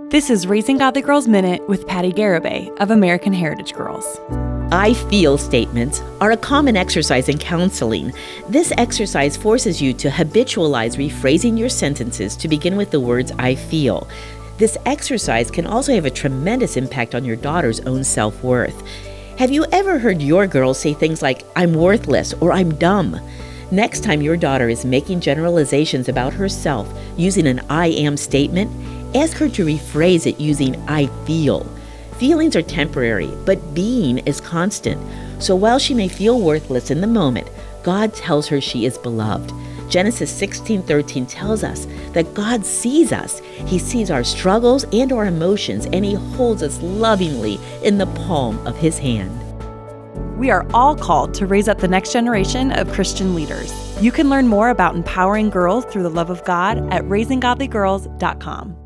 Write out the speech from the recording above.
This is Raising Godly Girls Minute with Patty Garibay of American Heritage Girls. I feel statements are a common exercise in counseling. This exercise forces you to habitualize rephrasing your sentences to begin with the words I feel. This exercise can also have a tremendous impact on your daughter's own self-worth. Have you ever heard your girls say things like, I'm worthless or I'm dumb? Next time your daughter is making generalizations about herself using an I am statement, ask her to rephrase it using I feel. Feelings are temporary, but being is constant. So while she may feel worthless in the moment, God tells her she is beloved. Genesis 16:13 tells us that God sees us. He sees our struggles and our emotions, and He holds us lovingly in the palm of His hand. We are all called to raise up the next generation of Christian leaders. You can learn more about empowering girls through the love of God at raisinggodlygirls.com.